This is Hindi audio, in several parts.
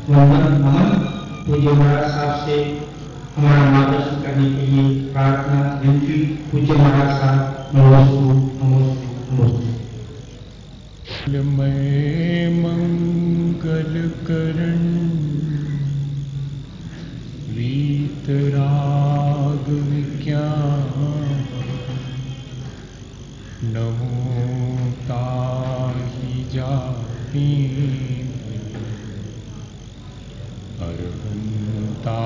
वंदन नमन पूज्य महाराज साहब से हमारा मार्गदर्शन करने के लिए प्रार्थना विनती। पूज्य महाराज साहब नमोस्तु नमोस्तु नमोस्तु। मैं मंगल करण वीतराग विज्ञान नमो ताहि जापी अरहंता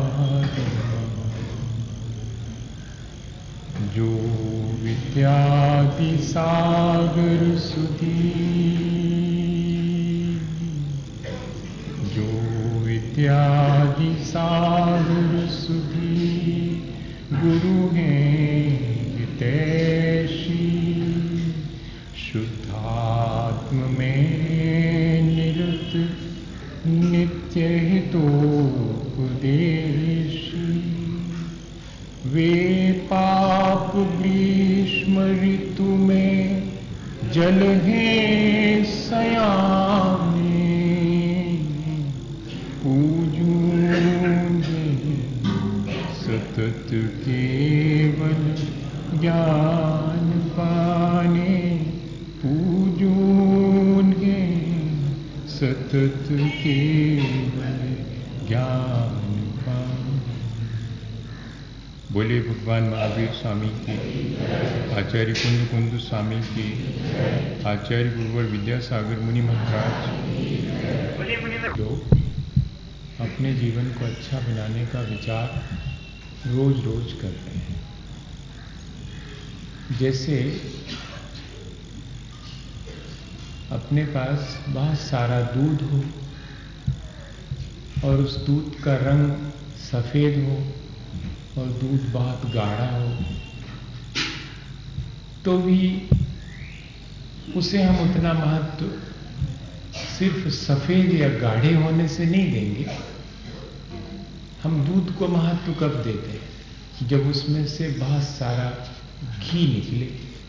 जो विद्यादि सागर सुधी जो विद्यादि सागर सुधी गुरु हैं हितैषी शुद्धात्म में निरत नित्य हितोपदेशी वे पाप ग्रीष्म ऋतु में जल हैं सयाने पूजूंगे सतत केवल ज्ञान पाने पूजूंगे सतत केवल ज्ञान पाने। बोले भगवान महावीर स्वामी की, आचार्य कुंद कुंद स्वामी की, आचार्य गुरुवर विद्यासागर मुनि महाराज जो अपने जीवन को अच्छा बनाने का विचार रोज रोज कर रहे हैं। जैसे अपने पास बहुत सारा दूध हो और उस दूध का रंग सफ़ेद हो और दूध बहुत गाढ़ा हो तो भी उसे हम उतना महत्व सिर्फ सफ़ेद या गाढ़े होने से नहीं देंगे। हम दूध को महत्व कब देते हैं? जब उसमें से बहुत सारा घी निकले।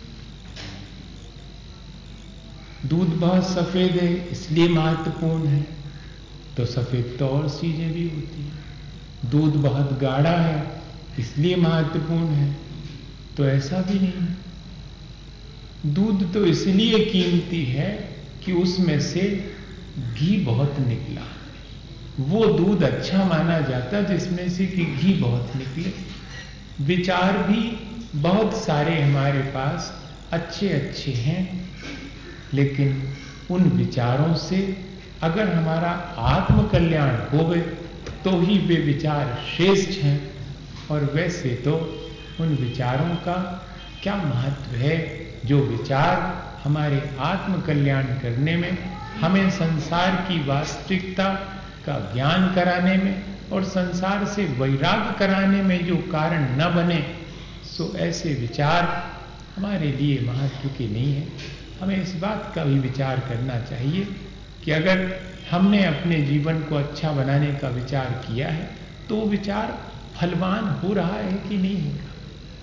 दूध बहुत सफ़ेद है इसलिए महत्वपूर्ण है, तो सफ़ेद तो और चीज़ें भी होती हैं। दूध बहुत गाढ़ा है इसलिए महत्वपूर्ण है, तो ऐसा भी नहीं है। दूध तो इसलिए कीमती है कि उसमें से घी बहुत निकला। वो दूध अच्छा माना जाता जिसमें से कि घी बहुत निकले। विचार भी बहुत सारे हमारे पास अच्छे अच्छे हैं, लेकिन उन विचारों से अगर हमारा आत्म कल्याण होवे तो ही वे विचार श्रेष्ठ हैं। और वैसे तो उन विचारों का क्या महत्व है जो विचार हमारे आत्म कल्याण करने में, हमें संसार की वास्तविकता का ज्ञान कराने में और संसार से वैराग्य कराने में जो कारण न बने, सो ऐसे विचार हमारे लिए महत्व के नहीं है। हमें इस बात का भी विचार करना चाहिए कि अगर हमने अपने जीवन को अच्छा बनाने का विचार किया है तो विचार फलवान हो रहा है कि नहीं हो रहा।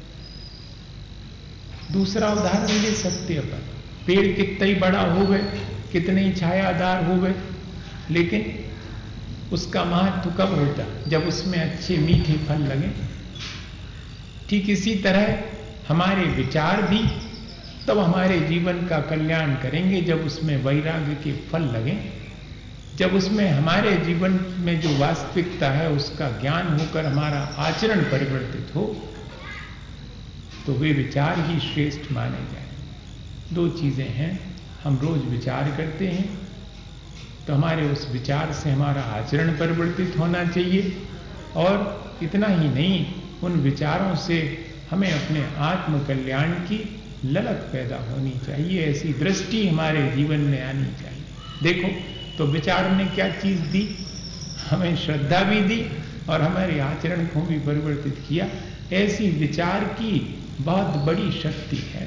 दूसरा उदाहरण ले सकते अपन, पेड़ कितना ही बड़ा हो गए, कितने ही छायादार हो गए, लेकिन उसका महत्व कब होता? जब उसमें अच्छे मीठे फल लगे। ठीक इसी तरह हमारे विचार भी तब हमारे जीवन का कल्याण करेंगे जब उसमें वैराग्य के फल लगें, जब उसमें हमारे जीवन में जो वास्तविकता है उसका ज्ञान होकर हमारा आचरण परिवर्तित हो, तो वे विचार ही श्रेष्ठ माने जाए। दो चीज़ें हैं, हम रोज विचार करते हैं तो हमारे उस विचार से हमारा आचरण परिवर्तित होना चाहिए, और इतना ही नहीं, उन विचारों से हमें अपने आत्म कल्याण की ललक पैदा होनी चाहिए, ऐसी दृष्टि हमारे जीवन में आनी चाहिए। देखो तो विचार ने क्या चीज़ दी? हमें श्रद्धा भी दी और हमारे आचरण को भी परिवर्तित किया। ऐसी विचार की बहुत बड़ी शक्ति है।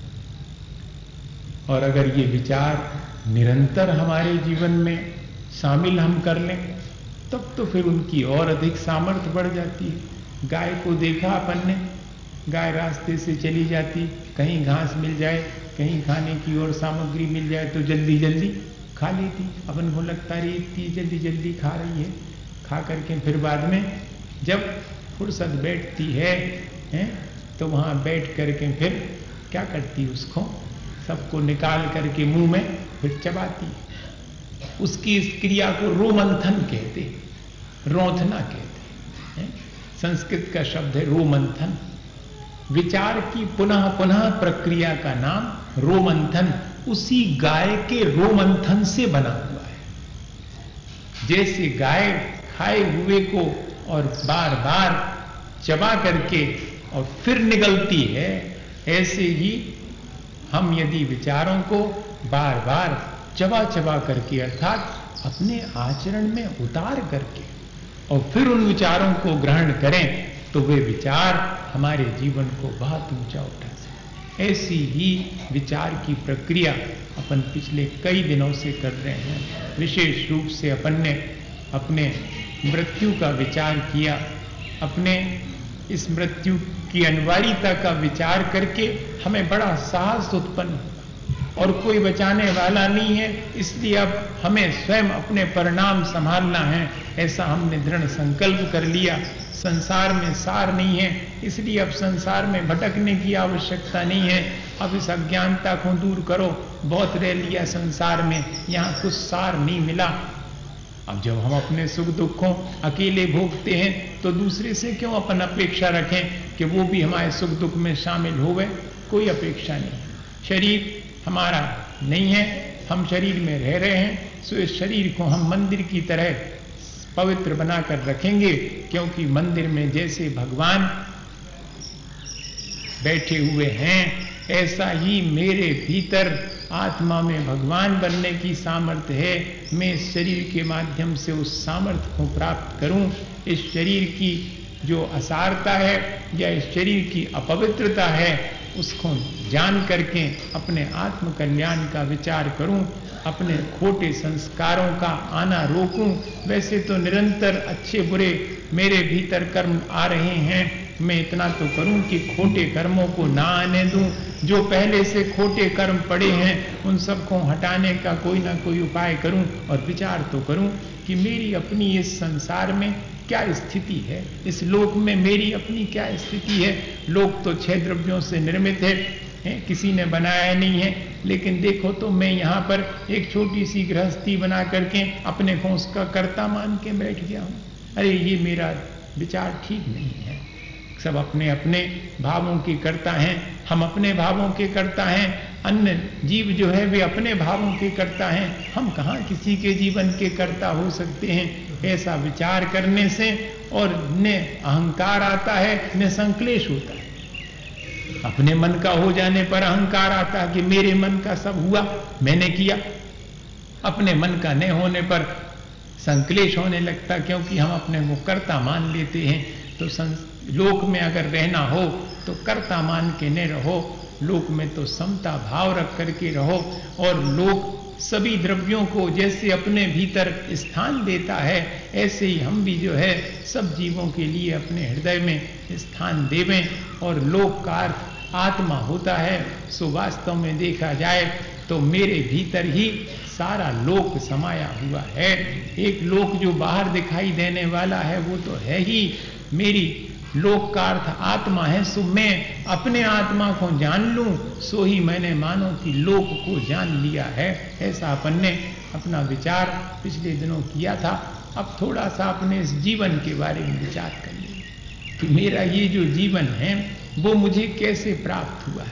और अगर ये विचार निरंतर हमारे जीवन में शामिल हम कर लें तब तो फिर उनकी और अधिक सामर्थ्य बढ़ जाती है। गाय को देखा अपन ने, गाय रास्ते से चली जाती, कहीं घास मिल जाए, कहीं खाने की और सामग्री मिल जाए तो जल्दी जल्दी खा लेती। अपन को लगता है इतनी जल्दी जल्दी खा रही है, खा करके फिर बाद में जब फुर्सत बैठती है तो वहाँ बैठ करके फिर क्या करती, उसको सबको निकाल करके मुंह में फिर चबाती है। उसकी इस क्रिया को रोमंथन कहते, रोंथना कहते हैं। संस्कृत का शब्द है रोमंथन। विचार की पुनः पुनः प्रक्रिया का नाम रोमंथन उसी गाय के रोमंथन से बना हुआ है। जैसे गाय खाए हुए को और बार बार चबा करके और फिर निगलती है, ऐसे ही हम यदि विचारों को बार बार चबा चबा करके अर्थात अपने आचरण में उतार करके और फिर उन विचारों को ग्रहण करें तो वे विचार हमारे जीवन को बहुत ऊंचा उठा सकते। ऐसी ही विचार की प्रक्रिया अपन पिछले कई दिनों से कर रहे हैं। विशेष रूप से अपन ने अपने मृत्यु का विचार किया, अपने इस मृत्यु की अनिवार्यता का विचार करके हमें बड़ा साहस उत्पन्न हुआ और कोई बचाने वाला नहीं है, इसलिए अब हमें स्वयं अपने परिणाम संभालना है, ऐसा हमने दृढ़ संकल्प कर लिया। संसार में सार नहीं है, इसलिए अब संसार में भटकने की आवश्यकता नहीं है। अब इस अज्ञानता को दूर करो, बहुत रह लिया संसार में, यहाँ कुछ सार नहीं मिला। अब जब हम अपने सुख दुखों अकेले भोगते हैं तो दूसरे से क्यों अपन अपेक्षा रखें कि वो भी हमारे सुख दुख में शामिल हो गए? कोई अपेक्षा नहीं। शरीर हमारा नहीं है, हम शरीर में रह रहे हैं, सो इस शरीर को हम मंदिर की तरह पवित्र बनाकर रखेंगे, क्योंकि मंदिर में जैसे भगवान बैठे हुए हैं ऐसा ही मेरे भीतर आत्मा में भगवान बनने की सामर्थ्य है। मैं इस शरीर के माध्यम से उस सामर्थ्य को प्राप्त करूं। इस शरीर की जो असारता है या इस शरीर की अपवित्रता है उसको जान करके अपने आत्म कल्याण का विचार करूं, अपने खोटे संस्कारों का आना रोकूं। वैसे तो निरंतर अच्छे बुरे मेरे भीतर कर्म आ रहे हैं, मैं इतना तो करूं कि खोटे कर्मों को ना आने दूं। जो पहले से खोटे कर्म पड़े हैं उन सबको हटाने का कोई ना कोई उपाय करूं और विचार तो करूं कि मेरी अपनी इस संसार में क्या स्थिति है, इस लोक में मेरी अपनी क्या स्थिति है। लोक तो 6 द्रव्यों से निर्मित है, किसी ने बनाया नहीं है, लेकिन देखो तो मैं यहाँ पर एक छोटी सी गृहस्थी बना करके अपने को उसका कर्ता मान के बैठ गया हूँ। अरे ये मेरा विचार ठीक नहीं है। सब अपने अपने भावों के कर्ता हैं, हम अपने भावों के कर्ता हैं, अन्य जीव जो है वे अपने भावों के कर्ता हैं, हम कहाँ किसी के जीवन के कर्ता हो सकते हैं। ऐसा विचार करने से और न अहंकार आता है न संक्लेश होता है। अपने मन का हो जाने पर अहंकार आता है कि मेरे मन का सब हुआ, मैंने किया। अपने मन का न होने पर संक्लेश होने लगता, क्योंकि हम अपने को कर्ता मान लेते हैं। तो लोक में अगर रहना हो तो कर्ता मान के न रहो, लोक में तो समता भाव रख करके रहो। और लोक सभी द्रव्यों को जैसे अपने भीतर स्थान देता है, ऐसे ही हम भी जो है सब जीवों के लिए अपने हृदय में स्थान देवें। और लोक का अर्थ आत्मा होता है। सो वास्तव में देखा जाए तो मेरे भीतर ही सारा लोक समाया हुआ है। एक लोक जो बाहर दिखाई देने वाला है वो तो है ही, मेरी लोक का अर्थ आत्मा है। सो मैं अपने आत्मा को जान लूं, सो ही मैंने मानो कि लोक को जान लिया है। ऐसा अपन ने अपना विचार पिछले दिनों किया था। अब थोड़ा सा अपने इस जीवन के बारे में विचार कर लें कि मेरा ये जो जीवन है वो मुझे कैसे प्राप्त हुआ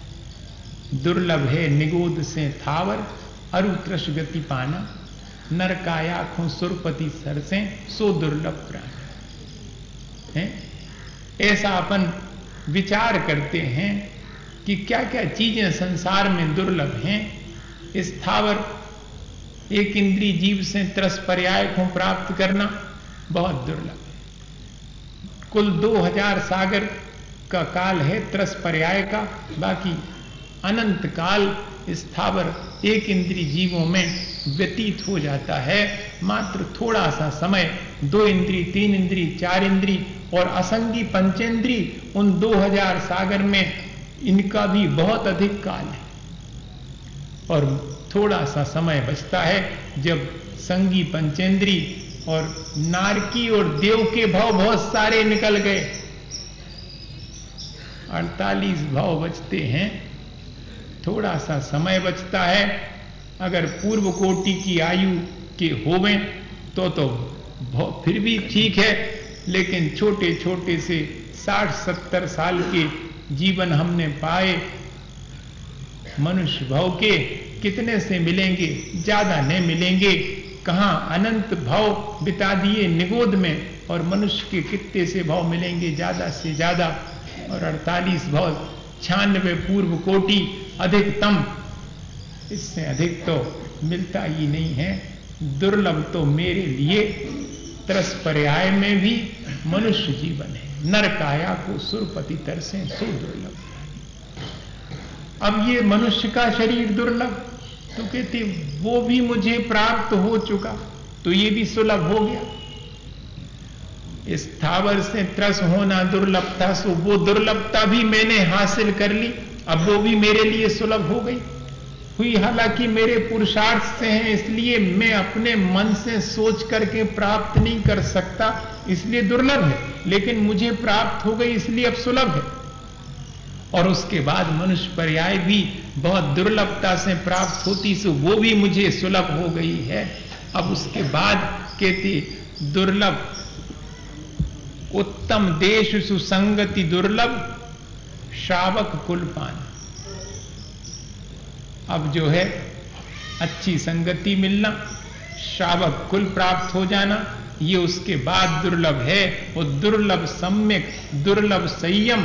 है। दुर्लभ है निगोद से थावर, अरु त्रश गति पाना, नर काया खो सुरपति सर से सो दुर्लभ प्राण है। ऐसा अपन विचार करते हैं कि क्या क्या चीजें संसार में दुर्लभ हैं। स्थावर एक इंद्रिय जीव से त्रस पर्याय को प्राप्त करना बहुत दुर्लभ है। कुल 2000 सागर का काल है त्रस पर्याय का, बाकी अनंत काल स्थावर एक इंद्रिय जीवों में व्यतीत हो जाता है। मात्र थोड़ा सा समय 2 इंद्रिय 3 इंद्रिय 4 इंद्रिय और असंगी पंचेंद्रिय, उन 2000 सागर में इनका भी बहुत अधिक काल है। और थोड़ा सा समय बचता है जब संगी पंचेंद्री और नारकी और देव के भाव बहुत सारे निकल गए, 48 भाव बचते हैं, थोड़ा सा समय बचता है। अगर पूर्व कोटि की आयु के होवें तो फिर भी ठीक है, लेकिन छोटे छोटे से 60-70 साल के जीवन हमने पाए, मनुष्य भाव के कितने से मिलेंगे, ज्यादा नहीं मिलेंगे। कहां अनंत भाव बिता दिए निगोद में, और मनुष्य के कितने से भाव मिलेंगे, ज्यादा से ज्यादा। और 48 भाव 96 पूर्व कोटि अधिकतम, इससे अधिक तो मिलता ही नहीं है। दुर्लभ तो मेरे लिए तरस पर्याय में भी मनुष्य जीवन है। नर काया को सुरपति तरसे सो दुर्लभ। अब ये मनुष्य का शरीर दुर्लभ, तो कहते वो भी मुझे प्राप्त हो चुका, तो ये भी सुलभ हो गया। इस स्थावर से त्रस होना दुर्लभ था, सो वो दुर्लभता भी मैंने हासिल कर ली, अब वो भी मेरे लिए सुलभ हो गई हुई। हालांकि मेरे पुरुषार्थ से है, इसलिए मैं अपने मन से सोच करके प्राप्त नहीं कर सकता, इसलिए दुर्लभ है, लेकिन मुझे प्राप्त हो गई इसलिए अब सुलभ है। और उसके बाद मनुष्य पर्याय भी बहुत दुर्लभता से प्राप्त होती, सो वो भी मुझे सुलभ हो गई है। अब उसके बाद कहते दुर्लभ उत्तम देश सुसंगति दुर्लभ श्रावक कुल पाना। अब जो है अच्छी संगति मिलना, श्रावक कुल प्राप्त हो जाना, ये उसके बाद दुर्लभ है। वो दुर्लभ सम्यक, दुर्लभ संयम,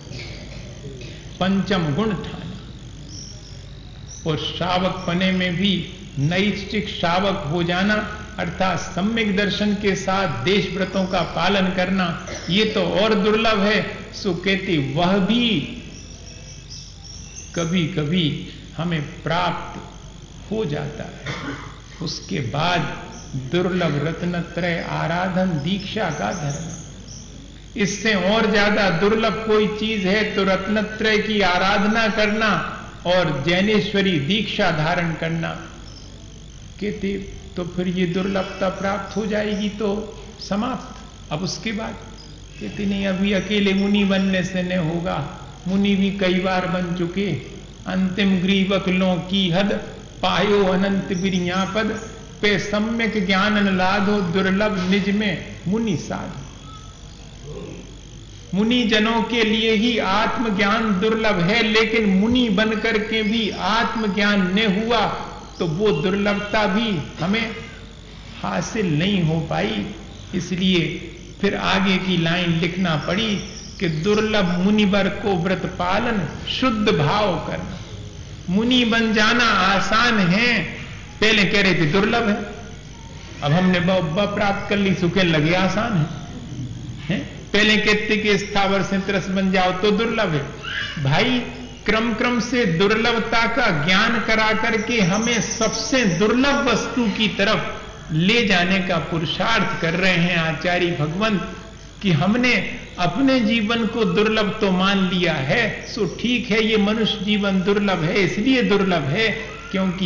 पंचम गुण ठाना। और श्रावक पने में भी नैष्ठिक श्रावक हो जाना, अर्थात सम्यक दर्शन के साथ देश व्रतों का पालन करना, ये तो और दुर्लभ है। सो कहते वह भी कभी कभी हमें प्राप्त हो जाता है। उसके बाद दुर्लभ रत्नत्रय आराधन दीक्षा का धर्म, इससे और ज्यादा दुर्लभ कोई चीज है तो रत्नत्रय की आराधना करना और जैनेश्वरी दीक्षा धारण करना। कहते तो फिर ये दुर्लभता प्राप्त हो जाएगी तो समाप्त। अब उसके बाद कहते नहीं, अभी अकेले मुनि बनने से नहीं होगा, मुनि भी कई बार बन चुके। अंतिम ग्रीवक लो की हद पायो अनंत बिरियापद पे सम्यक ज्ञान लाधो दुर्लभ निज में मुनि साधो। मुनि जनों के लिए ही आत्मज्ञान दुर्लभ है, लेकिन मुनि बनकर के भी आत्मज्ञान न हुआ तो वो दुर्लभता भी हमें हासिल नहीं हो पाई। इसलिए फिर आगे की लाइन लिखना पड़ी कि दुर्लभ मुनिवर को व्रत पालन शुद्ध भाव करना। मुनि बन जाना आसान है, पहले कह रहे थे दुर्लभ है, अब हमने प्राप्त कर ली, सुखे लगे आसान है? पहले कहते कि स्थावर से त्रस बन जाओ तो दुर्लभ है। भाई क्रम क्रम से दुर्लभता का ज्ञान करा करके हमें सबसे दुर्लभ वस्तु की तरफ ले जाने का पुरुषार्थ कर रहे हैं आचार्य भगवंत, कि हमने अपने जीवन को दुर्लभ तो मान लिया है। सो ठीक है, ये मनुष्य जीवन दुर्लभ है, इसलिए दुर्लभ है क्योंकि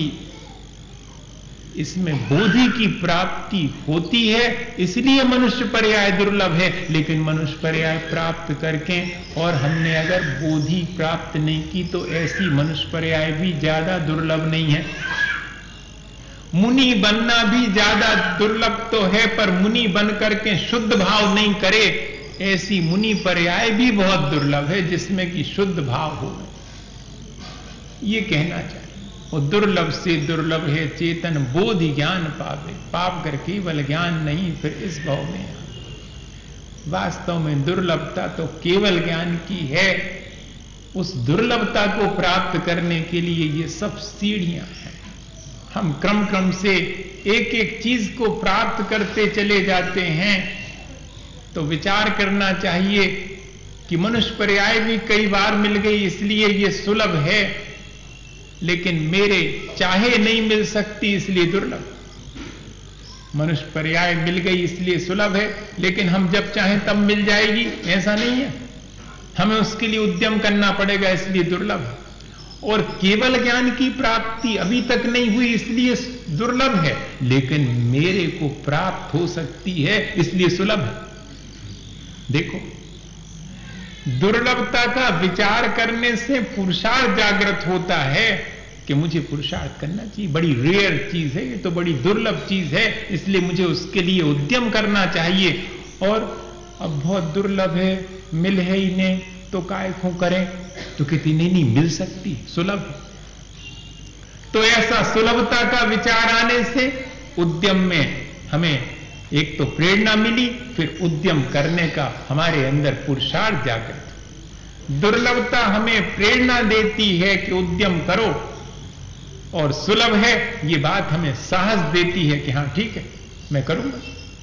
इसमें बोधि की प्राप्ति होती है, इसलिए मनुष्य पर्याय दुर्लभ है। लेकिन मनुष्य पर्याय प्राप्त करके और हमने अगर बोधि प्राप्त नहीं की तो ऐसी मनुष्य पर्याय भी ज्यादा दुर्लभ नहीं है। मुनि बनना भी ज्यादा दुर्लभ तो है, पर मुनि बन करके शुद्ध भाव नहीं करे ऐसी मुनि पर्याय भी बहुत दुर्लभ है, जिसमें कि शुद्ध भाव हो, ये कहना चाहिए। और दुर्लभ से दुर्लभ है चेतन बोध ज्ञान पावे, पाप कर केवल ज्ञान नहीं फिर इस भाव में आवे। वास्तव में दुर्लभता तो केवल ज्ञान की है। उस दुर्लभता को प्राप्त करने के लिए ये सब सीढ़ियां हैं। हम क्रम क्रम से एक एक चीज को प्राप्त करते चले जाते हैं, तो विचार करना चाहिए कि मनुष्य पर्याय भी कई बार मिल गई इसलिए ये सुलभ है, लेकिन मेरे चाहे नहीं मिल सकती इसलिए दुर्लभ। मनुष्य पर्याय मिल गई इसलिए सुलभ है, लेकिन हम जब चाहें तब मिल जाएगी ऐसा नहीं है, हमें उसके लिए उद्यम करना पड़ेगा इसलिए दुर्लभ है। और केवल ज्ञान की प्राप्ति अभी तक नहीं हुई इसलिए दुर्लभ है, लेकिन मेरे को प्राप्त हो सकती है इसलिए सुलभ है। देखो, दुर्लभता का विचार करने से पुरुषार्थ जागृत होता है कि मुझे पुरुषार्थ करना चाहिए, बड़ी रेयर चीज है ये तो, बड़ी दुर्लभ चीज है, इसलिए मुझे उसके लिए उद्यम करना चाहिए। और अब बहुत दुर्लभ है, मिल है ही नहीं तो काय को करें, तो कहती नहीं मिल सकती, सुलभ है। तो ऐसा सुलभता का विचार आने से उद्यम में हमें एक तो प्रेरणा मिली, फिर उद्यम करने का हमारे अंदर पुरुषार्थ जागृत। दुर्लभता हमें प्रेरणा देती है कि उद्यम करो, और सुलभ है ये बात हमें साहस देती है कि हां ठीक है मैं करूंगा।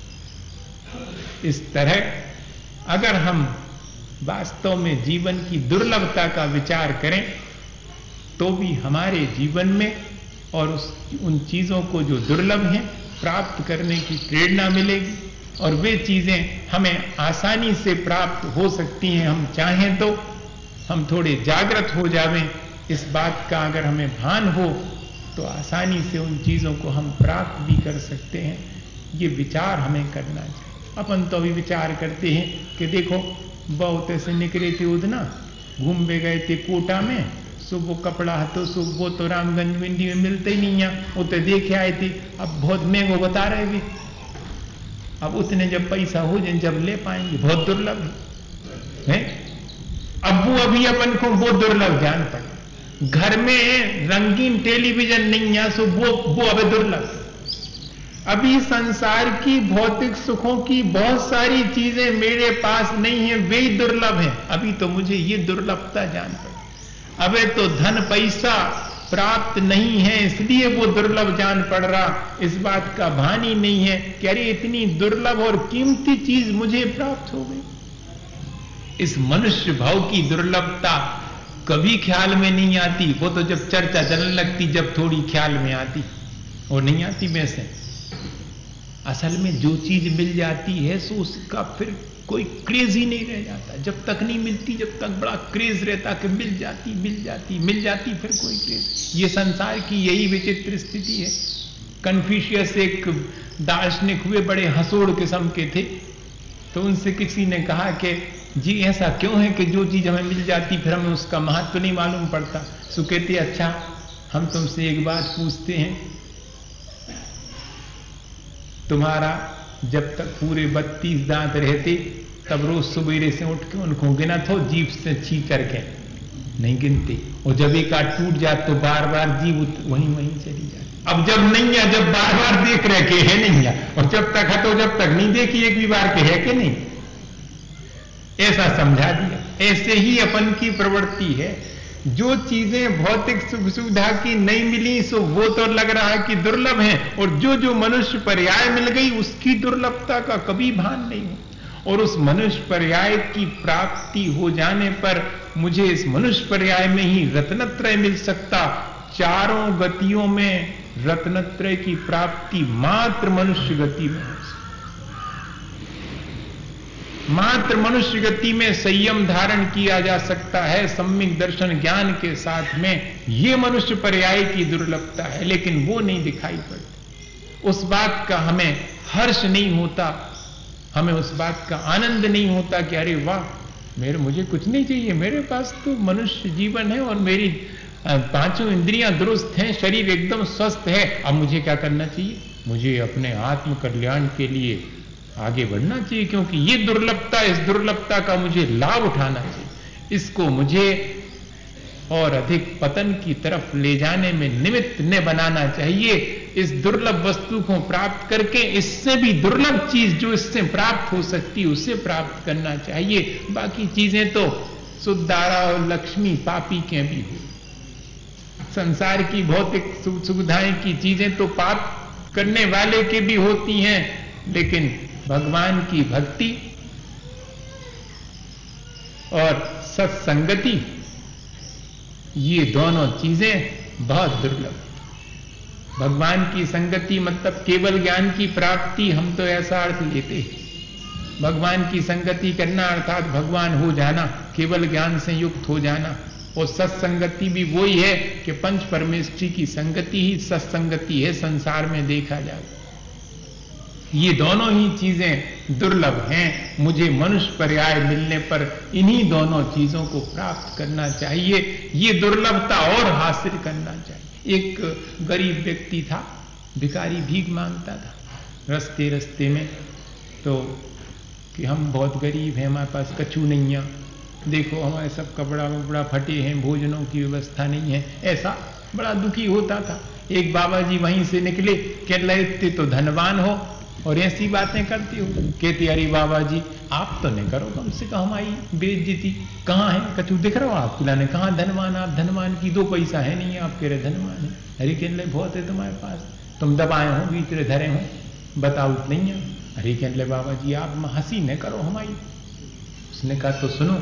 इस तरह अगर हम वास्तव में जीवन की दुर्लभता का विचार करें तो भी हमारे जीवन में और उन चीजों को जो दुर्लभ हैं प्राप्त करने की प्रेरणा मिलेगी, और वे चीजें हमें आसानी से प्राप्त हो सकती हैं। हम चाहें तो हम थोड़े जागृत हो जावें, इस बात का अगर हमें भान हो तो आसानी से उन चीजों को हम प्राप्त भी कर सकते हैं। ये विचार हमें करना चाहिए। अपन तो अभी विचार करते हैं कि देखो बहुत ऐसे निकले थे उधना, घूमने गए थे कोटा में, सुबह कपड़ा तो सुबह तो रामगंज मंडी में मिलते ही नहीं है, उतने देखे आए थे, अब बहुत महंगो बता रहे भी, अब उतने जब पैसा हो जाए जब ले पाएंगे, बहुत दुर्लभ है। अब वो अभी अपन को वो दुर्लभ जान पड़े, घर में रंगीन टेलीविजन नहीं है सो वो अभी दुर्लभ। अभी संसार की भौतिक सुखों की बहुत सारी चीजें मेरे पास नहीं है, वे ही दुर्लभ हैं। अभी तो मुझे ये दुर्लभता जान पड़ी। अबे तो धन पैसा प्राप्त नहीं है इसलिए वो दुर्लभ जान पड़ रहा, इस बात का भान ही नहीं है कि अरे इतनी दुर्लभ और कीमती चीज मुझे प्राप्त हो गई। इस मनुष्य भाव की दुर्लभता कभी ख्याल में नहीं आती, वो तो जब चर्चा चलने लगती जब थोड़ी ख्याल में आती, और नहीं आती वैसे। असल में जो चीज मिल जाती है सो उसका फिर कोई क्रेज ही नहीं रह जाता, जब तक नहीं मिलती जब तक बड़ा क्रेज रहता कि मिल जाती मिल जाती मिल जाती, फिर कोई क्रेज। ये संसार की यही विचित्र स्थिति है। कन्फ्यूशियस एक दार्शनिक हुए, बड़े हंसोड़ किस्म के थे, तो उनसे किसी ने कहा कि जी ऐसा क्यों है कि जो चीज हमें मिल जाती फिर हमें उसका महत्व नहीं मालूम पड़ता। सो कहते अच्छा हम तुमसे एक बात पूछते हैं, तुम्हारा जब तक पूरे 32 दांत रहते तब रोज सवेरे से उठ के उनको गिनत हो जीभ से छी करके? नहीं गिनते। और जब एक आध टूट जाए तो बार बार जीभ वहीं वहीं चली जाती। अब जब नहीं है, जब बार बार देख रहे के है नहीं है, और जब तक है तो जब तक नहीं देखी एक भी बार के है कि नहीं, ऐसा समझा दिया। ऐसे ही अपन की प्रवृत्ति है, जो चीजें भौतिक सुख सुविधा की नहीं मिली सो वो तो लग रहा है कि दुर्लभ है, और जो जो मनुष्य पर्याय मिल गई उसकी दुर्लभता का कभी भान नहीं हो। और उस मनुष्य पर्याय की प्राप्ति हो जाने पर मुझे इस मनुष्य पर्याय में ही रत्नत्रय मिल सकता। चारों गतियों में रत्नत्रय की प्राप्ति मात्र मनुष्य गति में हो। मात्र मनुष्य गति में संयम धारण किया जा सकता है सम्यक दर्शन ज्ञान के साथ में। ये मनुष्य पर्याय की दुर्लभता है, लेकिन वो नहीं दिखाई पड़ती। उस बात का हमें हर्ष नहीं होता, हमें उस बात का आनंद नहीं होता कि अरे वाह मुझे कुछ नहीं चाहिए, मेरे पास तो मनुष्य जीवन है और मेरी पांचों इंद्रियां दुरुस्त हैं, शरीर एकदम स्वस्थ है। अब मुझे क्या करना चाहिए? मुझे अपने आत्म कल्याण के लिए आगे बढ़ना चाहिए, क्योंकि ये दुर्लभता, इस दुर्लभता का मुझे लाभ उठाना चाहिए। इसको मुझे और अधिक पतन की तरफ ले जाने में निमित्त न बनाना चाहिए। इस दुर्लभ वस्तु को प्राप्त करके इससे भी दुर्लभ चीज जो इससे प्राप्त हो सकती उसे प्राप्त करना चाहिए। बाकी चीजें तो सुद्दारा और लक्ष्मी पापी के भी हो। संसार की भौतिक सुविधाएं की चीजें तो पाप करने वाले के भी होती हैं, लेकिन भगवान की भक्ति और सत्संगति, ये दोनों चीजें बहुत दुर्लभ। भगवान की संगति मतलब केवल ज्ञान की प्राप्ति, हम तो ऐसा अर्थ लेते हैं। भगवान की संगति करना अर्थात भगवान हो जाना, केवल ज्ञान से युक्त हो जाना, और सत्संगति भी वही है कि पंच परमेष्ठी की संगति ही सत्संगति है संसार में देखा जाए। ये दोनों ही चीजें दुर्लभ हैं। मुझे मनुष्य पर्याय मिलने पर इन्हीं दोनों चीजों को प्राप्त करना चाहिए। ये दुर्लभता और हासिल करना चाहिए। एक गरीब व्यक्ति था, भिखारी भीख मांगता था रास्ते रास्ते में, तो कि हम बहुत गरीब हैं, हमारे पास कछु नहीं है, देखो हमारे सब कपड़ा वपड़ा फटे हैं, भोजनों की व्यवस्था नहीं है, ऐसा बड़ा दुखी होता था। एक बाबा जी वहीं से निकले, कह रहे इतने तो धनवान हो और ऐसी बातें करती हो। कहती अरे बाबा जी आप तो नहीं करो, कम से कम हमारी बेइज्जती। कहाँ है कछु दिख रहा हो आप खिलाने, कहाँ धनवान, आप धनवान की 2 पैसा है नहीं, आप कह रहे धनवान है। अरे कह रहे बहुत है तुम्हारे पास, तुम दबाए हो, भीतर धरे हो, बताओ नहीं है। अरे कह रहे बाबा जी आप हंसी न करो हमारी। उसने कहा तो सुनो,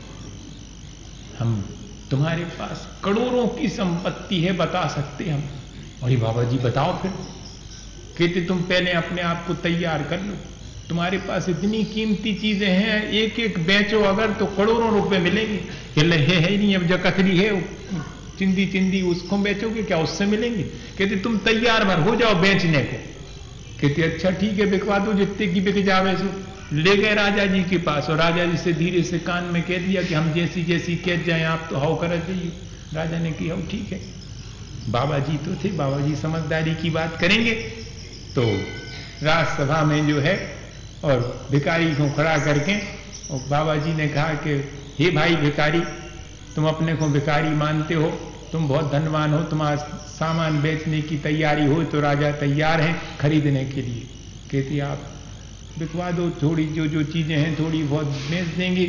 हम तुम्हारे पास करोड़ों की संपत्ति है, बता सकते हम। अरे बाबा जी बताओ फिर। कहते तुम पहले अपने आप को तैयार कर लो, तुम्हारे पास इतनी कीमती चीजें हैं, एक एक बेचो अगर तो करोड़ों रुपए मिलेंगे। कह रहे है ही नहीं, अब जो कतरी है चिंदी चिंदी उसको बेचोगे क्या, उससे मिलेंगे। कहते तुम तैयार मत हो जाओ बेचने को। कहते अच्छा ठीक है बिकवा दो, जितने की बिक जावे सो। ले गए राजा जी के पास और राजा जी से धीरे से कान में कह दिया कि हम जैसी जैसी कह जाए आप तो हाउ कर जाइए। राजा ने कहा ठीक है। बाबा जी तो थे, बाबा जी समझदारी की बात करेंगे। तो राजसभा में जो है और भिखारी को खड़ा करके और बाबा जी ने कहा कि हे भाई भिखारी, तुम अपने को भिखारी मानते हो, तुम बहुत धनवान हो, तुम्हारा सामान बेचने की तैयारी हो तो राजा तैयार हैं खरीदने के लिए। कहती आप बिकवा दो, थोड़ी जो जो चीजें हैं थोड़ी बहुत बेच देंगे।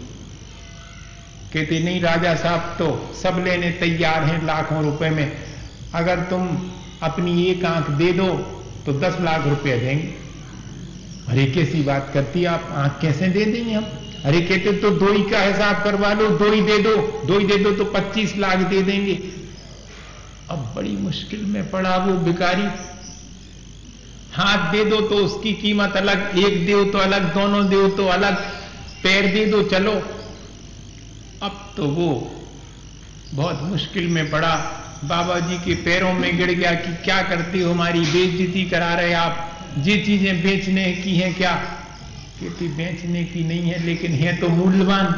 कहते नहीं राजा साहब तो सब लेने तैयार हैं लाखों रुपए में, अगर तुम अपनी एक आंख दे दो तो 10 लाख रुपए देंगे। अरे कैसी बात करती आप, आंख कैसे दे देंगे हम। अरे कहते तो 2 ही का हिसाब करवा लो, 2 ही दे दो, 2 ही दे दो तो 25 लाख दे देंगे। अब बड़ी मुश्किल में पड़ा वो भिखारी। हाथ दे दो तो उसकी कीमत अलग, एक दे तो अलग, दोनों दे तो अलग, पैर दे दो चलो। अब तो वो बहुत मुश्किल में पड़ा, बाबा जी के पैरों में गिर गया कि क्या करते हो, हमारी बेइज्जती करा रहे आप, ये चीजें बेचने की हैं क्या। कहती बेचने की नहीं है लेकिन है तो मूल्यवान,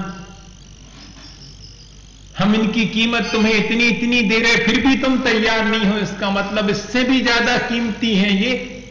हम इनकी कीमत तुम्हें इतनी इतनी दे रहे फिर भी तुम तैयार नहीं हो, इसका मतलब इससे भी ज्यादा कीमती हैं ये,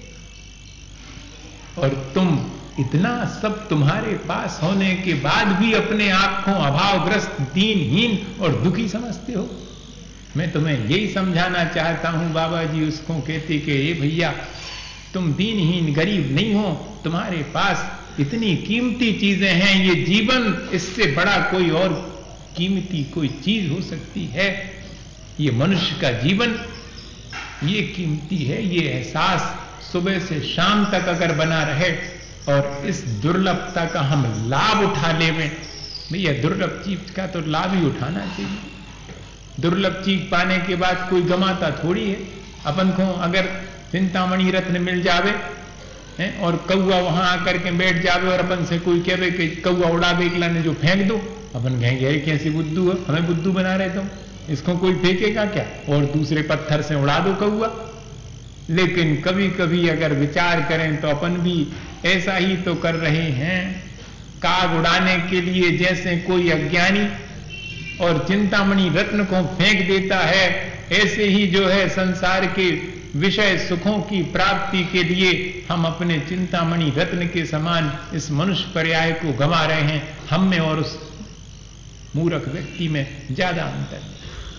और तुम इतना सब तुम्हारे पास होने के बाद भी अपने आप को अभावग्रस्त, दीनहीन और दुखी समझते हो। मैं तुम्हें यही समझाना चाहता हूं। बाबा जी उसको कहते कि ये भैया तुम दीनहीन गरीब नहीं हो, तुम्हारे पास इतनी कीमती चीजें हैं, ये जीवन इससे बड़ा कोई और कीमती कोई चीज हो सकती है। ये मनुष्य का जीवन ये कीमती है, ये एहसास सुबह से शाम तक अगर बना रहे और इस दुर्लभता का हम लाभ उठा लेवें, भैया दुर्लभ चीज का तो लाभ ही उठाना चाहिए। दुर्लभ चीज पाने के बाद कोई गमाता थोड़ी है। अपन को अगर चिंतामणि रत्न मिल जावे है और कौआ वहां आकर के बैठ जावे और अपन से कोई कहे कि कौआ उड़ावे इकला ने जो फेंक दो, अपन कहेंगे अरे कैसी बुद्धू है, हमें बुद्धू बना रहे तुम, इसको कोई फेंकेगा क्या, और दूसरे पत्थर से उड़ा दो कौआ। लेकिन कभी कभी अगर विचार करें तो अपन भी ऐसा ही तो कर रहे हैं। काग उड़ाने के लिए जैसे कोई अज्ञानी और चिंतामणि रत्न को फेंक देता है, ऐसे ही जो है संसार के विषय सुखों की प्राप्ति के लिए हम अपने चिंतामणि रत्न के समान इस मनुष्य पर्याय को गंवा रहे हैं। हम में और उस मूर्ख व्यक्ति में ज्यादा अंतर है।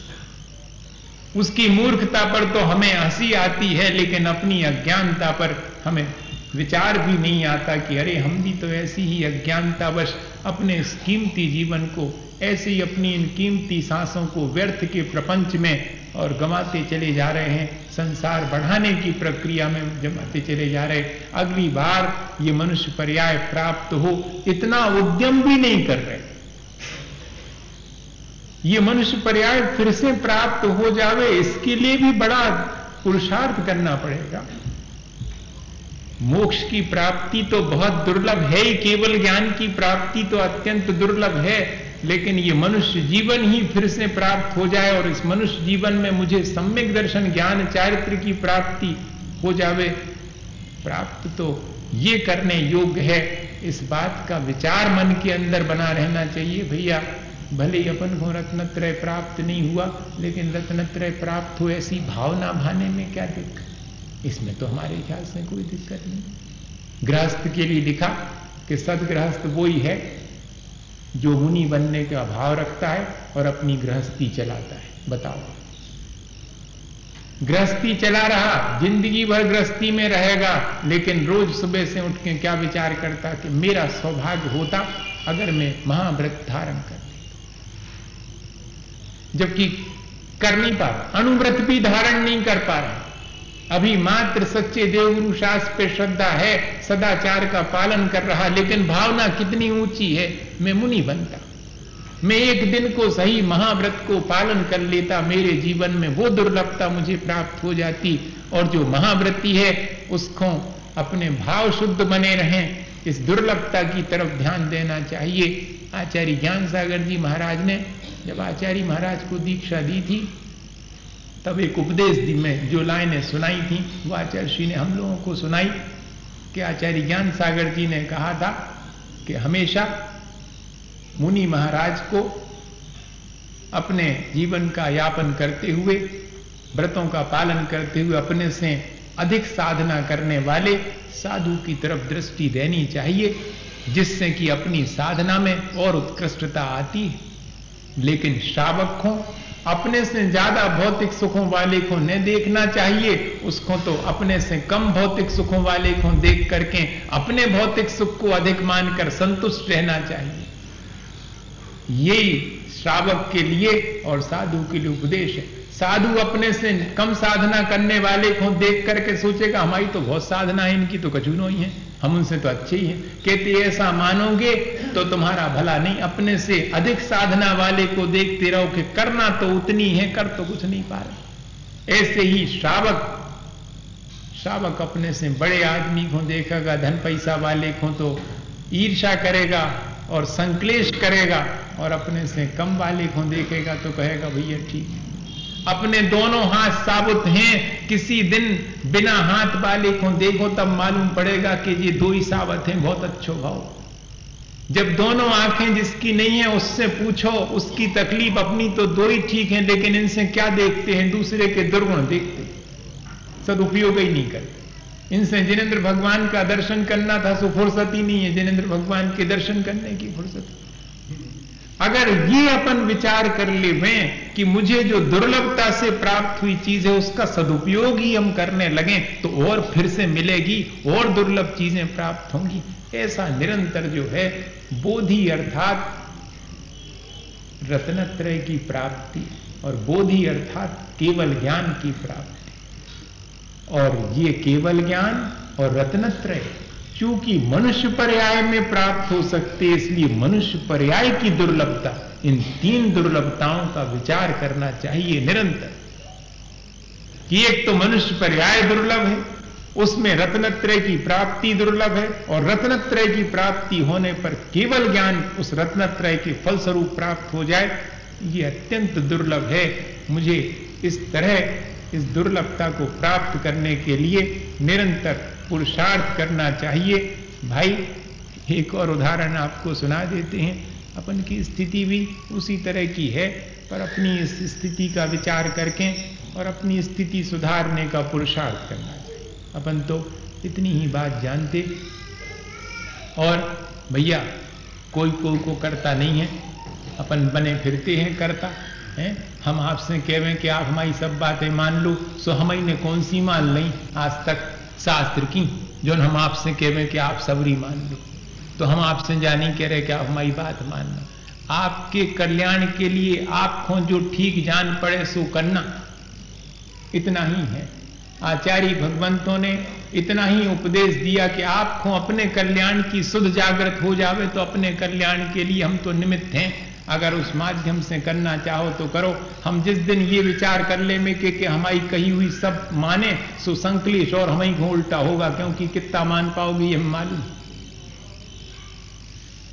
उसकी मूर्खता पर तो हमें हंसी आती है, लेकिन अपनी अज्ञानता पर हमें विचार भी नहीं आता कि अरे हम भी तो ऐसी ही अज्ञानतावश अपने इस कीमती जीवन को, ऐसे ही अपनी इन कीमती सांसों को व्यर्थ के प्रपंच में और गंवाते चले जा रहे हैं, संसार बढ़ाने की प्रक्रिया में जमाते चले जा रहे। अगली बार ये मनुष्य पर्याय प्राप्त हो इतना उद्यम भी नहीं कर रहे। ये मनुष्य पर्याय फिर से प्राप्त हो जावे, इसके लिए भी बड़ा पुरुषार्थ करना पड़ेगा। मोक्ष की प्राप्ति तो बहुत दुर्लभ है ही, केवल ज्ञान की प्राप्ति तो अत्यंत दुर्लभ है, लेकिन ये मनुष्य जीवन ही फिर से प्राप्त हो जाए और इस मनुष्य जीवन में मुझे सम्यक दर्शन ज्ञान चारित्र की प्राप्ति हो जावे, प्राप्त तो ये करने योग्य है। इस बात का विचार मन के अंदर बना रहना चाहिए। भैया भले ही अपन को रत्नत्रय प्राप्त नहीं हुआ, लेकिन रत्नत्रय प्राप्त हो ऐसी भावना भाने में क्या दिक्कत, इसमें तो हमारे ख्याल से कोई दिक्कत नहीं। गृहस्थ के लिए लिखा कि सदगृहस्थ वो ही है जो मुनि बनने का भाव रखता है और अपनी गृहस्थी चलाता है। बताओ, गृहस्थी चला रहा, जिंदगी भर गृहस्थी में रहेगा, लेकिन रोज सुबह से उठ के क्या विचार करता कि मेरा सौभाग्य होता अगर मैं महाव्रत धारण कर लेता, जबकि कर नहीं पा रहा, अणुव्रत भी धारण नहीं कर पा रहा। अभी मात्र सच्चे देवगुरु शास्त्र पे श्रद्धा है, सदाचार का पालन कर रहा, लेकिन भावना कितनी ऊंची है, मैं मुनि बनता, मैं एक दिन को सही महाव्रत को पालन कर लेता, मेरे जीवन में वो दुर्लभता मुझे प्राप्त हो जाती। और जो महाव्रती है उसको अपने भाव शुद्ध बने रहें, इस दुर्लभता की तरफ ध्यान देना चाहिए। आचार्य ज्ञान सागर जी महाराज ने जब आचार्य महाराज को दीक्षा दी थी, तब एक उपदेश दी में जो लाइनें सुनाई थी वो आचार्य श्री ने हम लोगों को सुनाई कि आचार्य ज्ञान सागर जी ने कहा था कि हमेशा मुनि महाराज को अपने जीवन का यापन करते हुए, व्रतों का पालन करते हुए अपने से अधिक साधना करने वाले साधु की तरफ दृष्टि देनी चाहिए, जिससे कि अपनी साधना में और उत्कृष्टता आती है। लेकिन श्रावक को अपने से ज्यादा भौतिक सुखों वाले को न देखना चाहिए, उसको तो अपने से कम भौतिक सुखों वाले को देख करके अपने भौतिक सुख को अधिक मानकर संतुष्ट रहना चाहिए। यही श्रावक के लिए और साधु के लिए उपदेश है। साधु अपने से कम साधना करने वाले को देख करके सोचेगा हमारी तो बहुत साधना है, इनकी तो कचूनो ही है, हम उनसे तो अच्छे ही हैं। कहते ऐसा मानोगे तो तुम्हारा भला नहीं, अपने से अधिक साधना वाले को देखते रहो कि करना तो उतनी है, कर तो कुछ नहीं पा रहे। ऐसे ही श्रावक अपने से बड़े आदमी को देखेगा, धन पैसा वाले को तो ईर्ष्या करेगा और संक्लेश करेगा, और अपने से कम वाले को देखेगा तो कहेगा भैया ठीक है, अपने दोनों हाथ साबुत हैं, किसी दिन बिना हाथ वाले को देखो तब मालूम पड़ेगा कि ये दो ही साबुत हैं, बहुत अच्छो भाव। जब दोनों आंखें जिसकी नहीं है उससे पूछो, उसकी तकलीफ, अपनी तो दो ही ठीक है, लेकिन इनसे क्या देखते हैं, दूसरे के दुर्गुण देखते, सदुपयोग ही नहीं करते। इनसे जिनेंद्र भगवान का दर्शन करना था सो फुर्सत ही नहीं है, जिनेंद्र भगवान के दर्शन करने की फुर्सत। अगर ये अपन विचार कर ले कि मुझे जो दुर्लभता से प्राप्त हुई चीज है उसका सदुपयोग ही हम करने लगे तो और फिर से मिलेगी और दुर्लभ चीजें प्राप्त होंगी। ऐसा निरंतर जो है बोधि अर्थात रत्नत्रय की प्राप्ति और बोधि अर्थात केवल ज्ञान की प्राप्ति, और ये केवल ज्ञान और रत्नत्रय चूंकि मनुष्य पर्याय में प्राप्त हो सकते, इसलिए मनुष्य पर्याय की दुर्लभता, इन तीन दुर्लभताओं का विचार करना चाहिए निरंतर। कि एक तो मनुष्य पर्याय दुर्लभ है, उसमें रत्नत्रय की प्राप्ति दुर्लभ है, और रत्नत्रय की प्राप्ति होने पर केवल ज्ञान उस रत्नत्रय के फलस्वरूप प्राप्त हो जाए, ये अत्यंत दुर्लभ है। मुझे इस तरह इस दुर्लभता को प्राप्त करने के लिए निरंतर पुरुषार्थ करना चाहिए। भाई एक और उदाहरण आपको सुना देते हैं। अपन की स्थिति भी उसी तरह की है, पर अपनी इस स्थिति का विचार करके और अपनी स्थिति सुधारने का पुरुषार्थ करना चाहिए। अपन तो इतनी ही बात जानते, और भैया कोई को करता नहीं है, अपन बने फिरते हैं करता है। हम आपसे कहें कि आप हमारी सब बातें मान लो, सो हम ने कौन सी मान ली आज तक शास्त्र की, जो हम आपसे कहें कि आप सबरी मान लो। तो हम आपसे जानी कह रहे कि आप हमारी बात मानना, आपके कल्याण के लिए आपको जो ठीक जान पड़े सो करना, इतना ही है। आचार्य भगवंतों ने इतना ही उपदेश दिया कि आपको अपने कल्याण की सुध जागृत हो जावे तो अपने कल्याण के लिए हम तो निमित्त हैं, अगर उस माध्यम से करना चाहो तो करो। हम जिस दिन ये विचार कर ले में कि हमारी कही हुई सब माने सो संकलेश और हमें को उल्टा होगा, क्योंकि कितना मान पाओगे ये हम मालूम।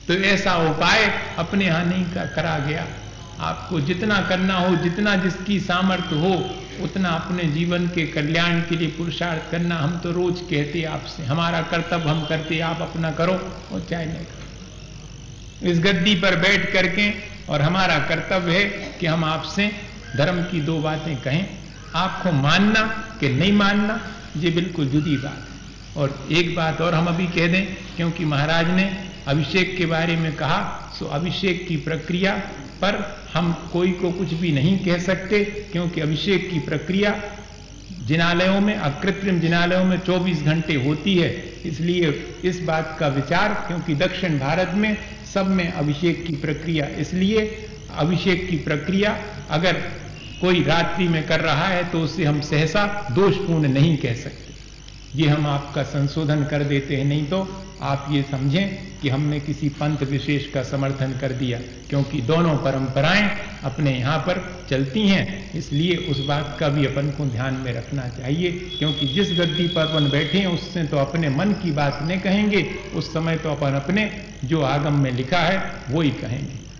तो ऐसा उपाय अपने यहां नहीं करा गया। आपको जितना करना हो, जितना जिसकी सामर्थ्य हो, उतना अपने जीवन के कल्याण के लिए पुरुषार्थ करना। हम तो रोज कहते आपसे, हमारा कर्तव्य हम करते, आप अपना करो और चाहे नहीं करो। इस गद्दी पर बैठ करके और हमारा कर्तव्य है कि हम आपसे धर्म की दो बातें कहें। आपको मानना कि नहीं मानना, ये बिल्कुल जुदी बात है। और एक बात और हम अभी कह दें, क्योंकि महाराज ने अभिषेक के बारे में कहा, सो अभिषेक की प्रक्रिया पर हम कोई को कुछ भी नहीं कह सकते, क्योंकि अभिषेक की प्रक्रिया जिनालयों में, अकृत्रिम जिनालयों में 24 घंटे होती है। इसलिए इस बात का विचार, क्योंकि दक्षिण भारत में सब में अभिषेक की प्रक्रिया, इसलिए अभिषेक की प्रक्रिया अगर कोई रात्रि में कर रहा है तो उसे हम सहसा दोषपूर्ण नहीं कह सकते। ये हम आपका संशोधन कर देते हैं, नहीं तो आप ये समझें कि हमने किसी पंथ विशेष का समर्थन कर दिया, क्योंकि दोनों परंपराएं अपने यहाँ पर चलती हैं। इसलिए उस बात का भी अपन को ध्यान में रखना चाहिए, क्योंकि जिस गद्दी पर अपन बैठे हैं उससे तो अपने मन की बात नहीं कहेंगे, उस समय तो अपन अपने जो आगम में लिखा है वो ही कहेंगे।